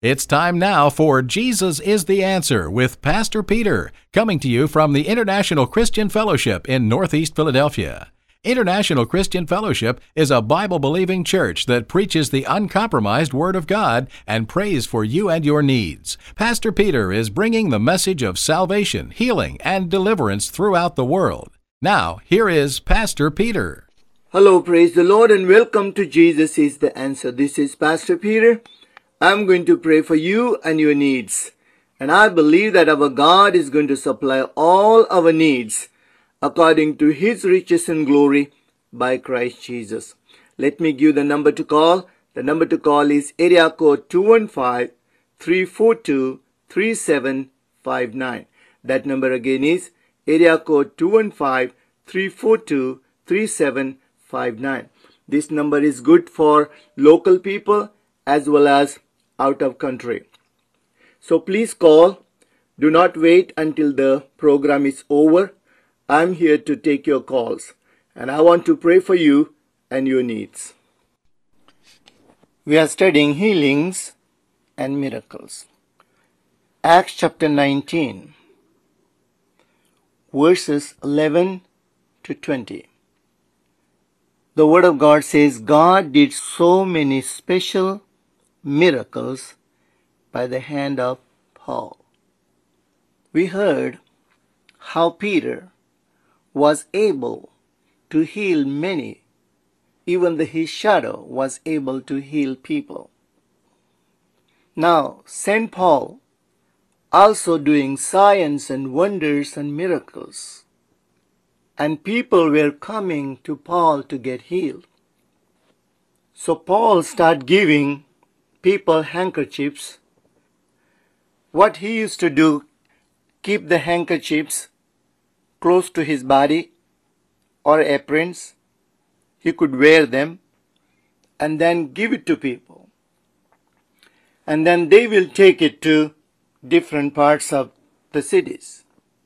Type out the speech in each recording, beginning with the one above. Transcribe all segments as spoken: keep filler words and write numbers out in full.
It's time now for Jesus is the Answer with Pastor Peter, coming to you from the International Christian Fellowship in Northeast Philadelphia. International Christian Fellowship is a Bible-believing church that preaches the uncompromised Word of God and prays for you and your needs. Pastor Peter is bringing the message of salvation, healing, and deliverance throughout the world. Now, here is Pastor Peter. Hello, praise the Lord, and welcome to Jesus is the Answer. This is Pastor Peter. I'm going to pray for you and your needs. And I believe that our God is going to supply all our needs according to His riches and glory by Christ Jesus. Let me give the number to call. The number to call is area code two one five, three four two, three seven five nine. That number again is area code two one five, three four two, three seven five nine. This number is good for local people as well as out of country. So please call. Do not wait until the program is over. I'm here to take your calls, and I want to pray for you and your needs. We are studying healings and miracles. Acts chapter nineteen, verses eleven to twenty. The Word of God says, God did so many special miracles by the hand of Paul. We heard how Peter was able to heal many. Even the, his shadow was able to heal people. Now, Saint Paul also doing signs and wonders and miracles. And people were coming to Paul to get healed. So Paul started giving people handkerchiefs. What he used to do, keep the handkerchiefs close to his body or aprons. He could wear them and then give it to people. And then they will take it to different parts of the cities.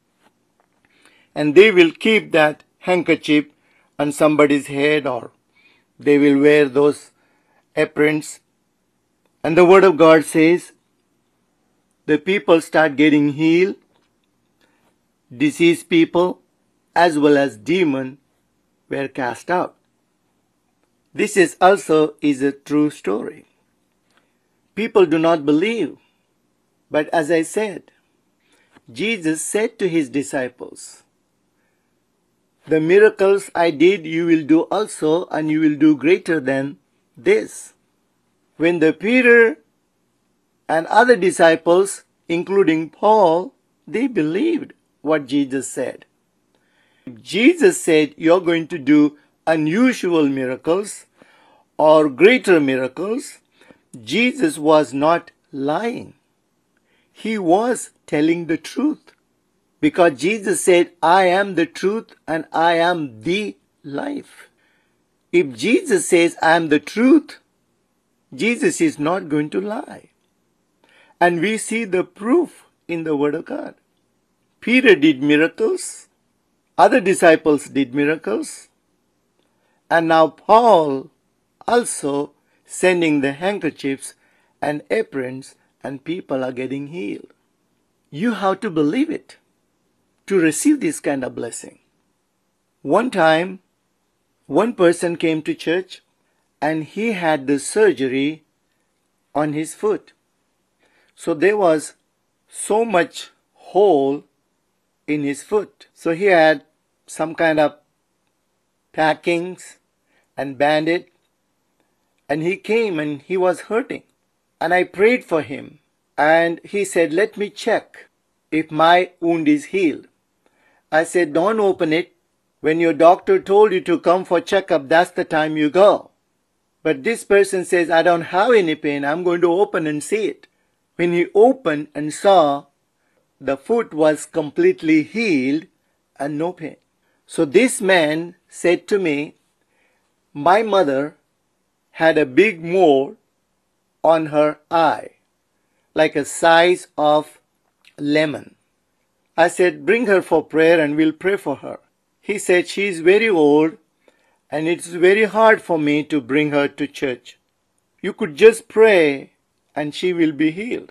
And they will keep that handkerchief on somebody's head, or they will wear those aprons. And the Word of God says, the people start getting healed. Diseased people as well as demons were cast out. This is also is a true story. People do not believe. But as I said, Jesus said to His disciples, the miracles I did you will do also, and you will do greater than this. When the Peter and other disciples, including Paul, they believed what Jesus said. Jesus said you're going to do unusual miracles or greater miracles. Jesus was not lying. He was telling the truth. Because Jesus said, I am the truth and I am the life. If Jesus says, I am the truth, Jesus is not going to lie. And we see the proof in the Word of God. Peter did miracles. Other disciples did miracles. And now Paul also sending the handkerchiefs and aprons, and people are getting healed. You have to believe it to receive this kind of blessing. One time, one person came to church and he had the surgery on his foot. So there was so much hole in his foot. So he had some kind of packings and bandage. And he came and he was hurting. And I prayed for him. And he said, let me check if my wound is healed. I said, don't open it. When your doctor told you to come for checkup, that's the time you go. But this person says, I don't have any pain. I'm going to open and see it. When he opened and saw, the foot was completely healed and no pain. So this man said to me, my mother had a big mole on her eye, like a size of lemon. I said, bring her for prayer and we'll pray for her. He said, she is very old and it's very hard for me to bring her to church. You could just pray and she will be healed.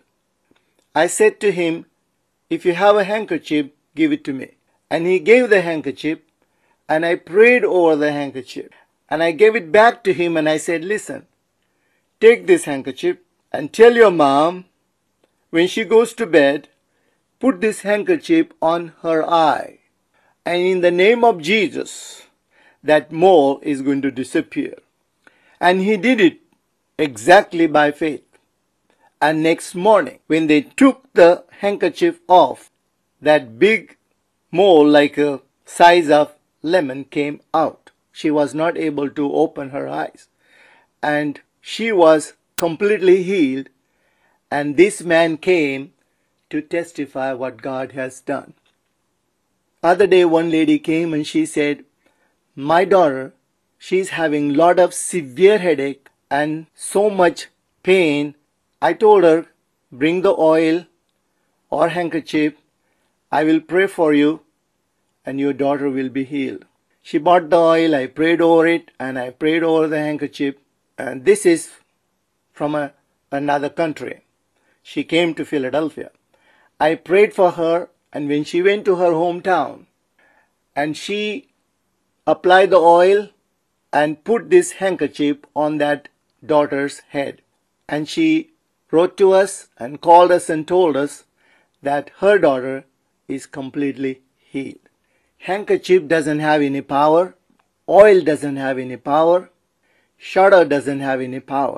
I said to him, if you have a handkerchief, give it to me. And he gave the handkerchief, and I prayed over the handkerchief. And I gave it back to him, and I said, listen, take this handkerchief and tell your mom, when she goes to bed, put this handkerchief on her eye. And in the name of Jesus, that mole is going to disappear. And he did it exactly by faith. And next morning, when they took the handkerchief off, that big mole like a size of lemon came out. She was not able to open her eyes. And she was completely healed. And this man came to testify what God has done. Other day, one lady came and she said, my daughter, she's having a lot of severe headache and so much pain. I told her, bring the oil or handkerchief. I will pray for you and your daughter will be healed. She bought the oil. I prayed over it and I prayed over the handkerchief. And this is from a, another country. She came to Philadelphia. I prayed for her, and when she went to her hometown and she applied the oil and put this handkerchief on that daughter's head, and she wrote to us and called us and told us that her daughter is completely healed. Handkerchief doesn't have any power. Oil doesn't have any power. Shudder doesn't have any power.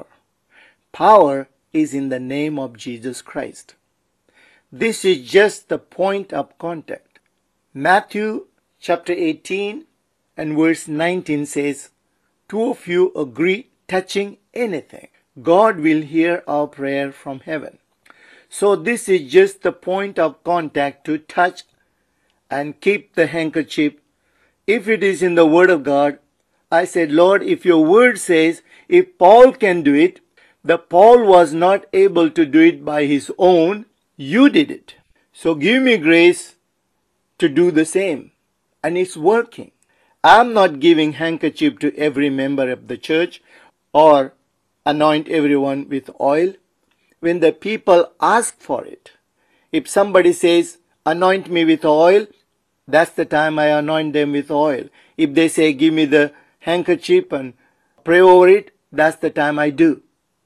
Power is in the name of Jesus Christ. This is just the point of contact. Matthew chapter eighteen and verse nineteen says, two of you agree touching anything, God will hear our prayer from heaven. So this is just the point of contact to touch and keep the handkerchief. If it is in the Word of God, I said, Lord, if your Word says, if Paul can do it, the Paul was not able to do it by his own, you did it. So give me grace to do the same. And it's working. I'm not giving handkerchief to every member of the church or anoint everyone with oil. When the people ask for it, if somebody says, anoint me with oil, that's the time I anoint them with oil. If they say, give me the handkerchief and pray over it, that's the time I do.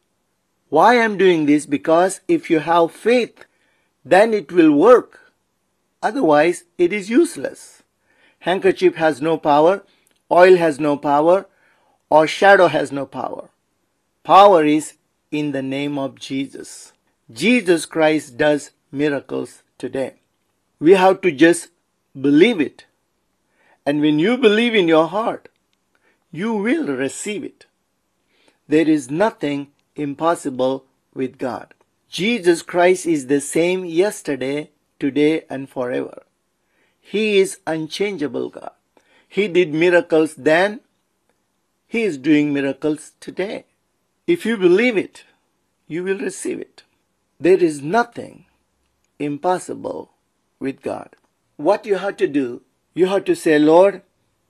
Why I'm doing this? Because if you have faith, then it will work. Otherwise, it is useless. Handkerchief has no power, oil has no power, or shadow has no power. Power is in the name of Jesus. Jesus Christ does miracles today. We have to just believe it. And when you believe in your heart, you will receive it. There is nothing impossible with God. Jesus Christ is the same yesterday, today, and forever. He is unchangeable God. He did miracles then. He is doing miracles today. If you believe it, you will receive it. There is nothing impossible with God. What you have to do, you have to say, Lord,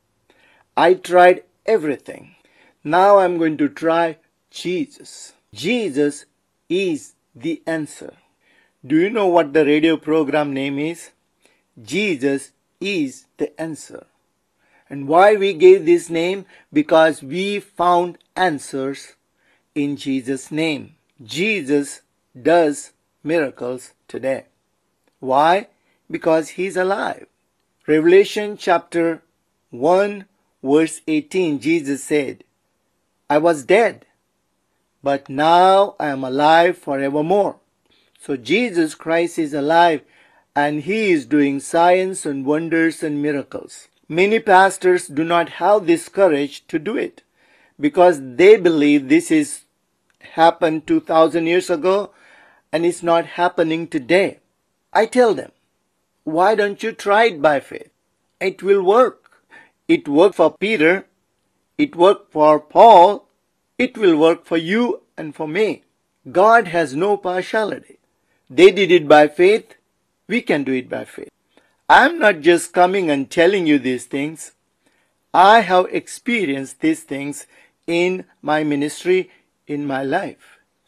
I tried everything. Now I'm going to try Jesus. Jesus is the answer. Do you know what the radio program name is? Jesus is the answer. And why we gave this name? Because we found answers in Jesus' name. Jesus does miracles today. Why? Because He's alive. Revelation chapter one verse eighteen, Jesus said, I was dead, but now I am alive forevermore. So Jesus Christ is alive and He is doing signs and wonders and miracles. Many pastors do not have this courage to do it because they believe this is happened two thousand years ago and it's not happening today. I tell them, why don't you try it by faith? It will work. It worked for Peter. It worked for Paul. It will work for you and for me. God has no partiality. They did it by faith. We can do it by faith. I'm not just coming and telling you these things. I have experienced these things in my ministry, in my life.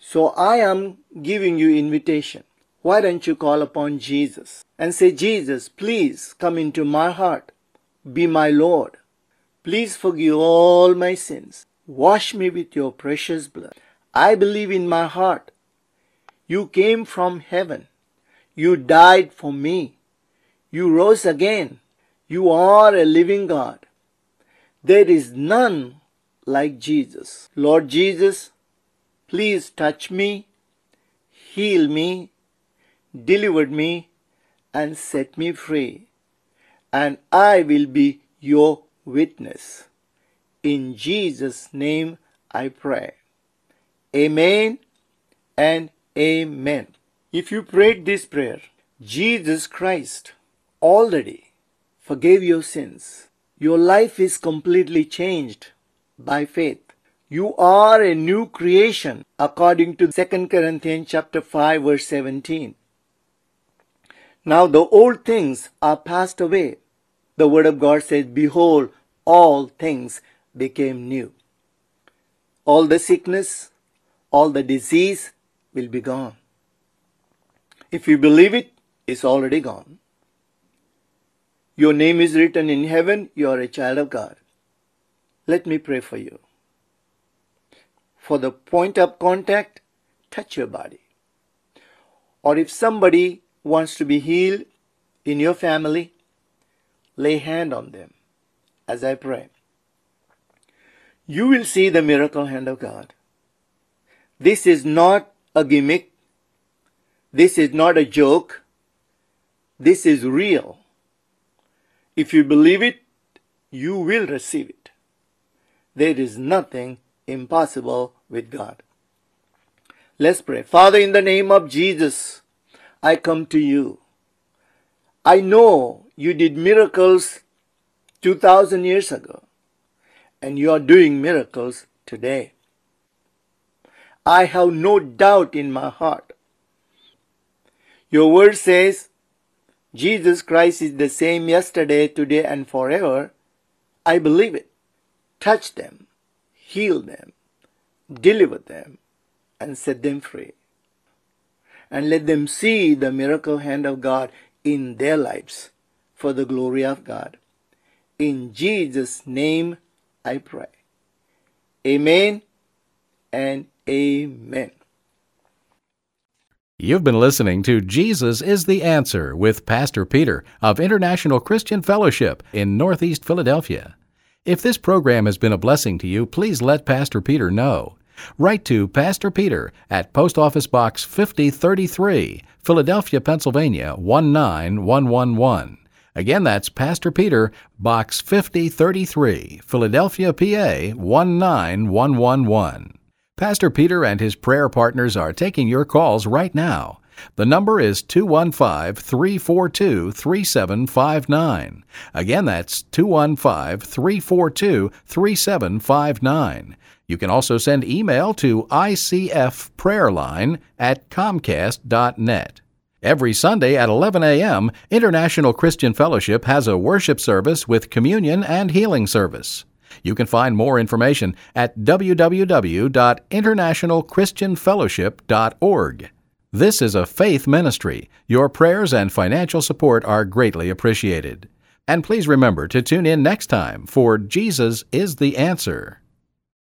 So I am giving you invitation. Why don't you call upon Jesus and say, Jesus, please come into my heart. Be my Lord. Please forgive all my sins. Wash me with your precious blood. I believe in my heart. You came from heaven. You died for me. You rose again. You are a living God. There is none like Jesus. Lord Jesus, please touch me, heal me, deliver me, and set me free. And I will be your witness. In Jesus' name I pray. Amen and amen. If you prayed this prayer, Jesus Christ already forgave your sins. Your life is completely changed by faith. You are a new creation according to Second Corinthians chapter five verse seventeen. Now the old things are passed away. The word of God says, behold, all things became new. All the sickness, all the disease will be gone. If you believe it, it's already gone. Your name is written in heaven. You are a child of God. Let me pray for you. For the point of contact, touch your body. Or if somebody wants to be healed in your family, lay hand on them as I pray. You will see the miracle hand of God. This is not a gimmick. This is not a joke. This is real. If you believe it, you will receive it. There is nothing impossible with God. Let's pray. Father, in the name of Jesus, I come to you. I know you did miracles two thousand years ago, and you are doing miracles today. I have no doubt in my heart. Your word says, Jesus Christ is the same yesterday, today, and forever. I believe it. Touch them, heal them, deliver them, and set them free. And let them see the miracle hand of God in their lives for the glory of God. In Jesus' name I pray. Amen and amen. You've been listening to Jesus is the Answer with Pastor Peter of International Christian Fellowship in Northeast Philadelphia. If this program has been a blessing to you, please let Pastor Peter know. Write to Pastor Peter at Post Office Box fifty thirty-three, Philadelphia, Pennsylvania one nine one one one. Again, that's Pastor Peter, Box fifty thirty-three, Philadelphia, P A one nine one one one. Pastor Peter and his prayer partners are taking your calls right now. The number is two one five, three four two, three seven five nine. Again, that's two one five, three four two, three seven five nine. You can also send email to I C F prayerline at comcast dot net. Every Sunday at eleven a.m., International Christian Fellowship has a worship service with communion and healing service. You can find more information at w w w dot international christian fellowship dot org. This is a faith ministry. Your prayers and financial support are greatly appreciated. And please remember to tune in next time for Jesus is the Answer.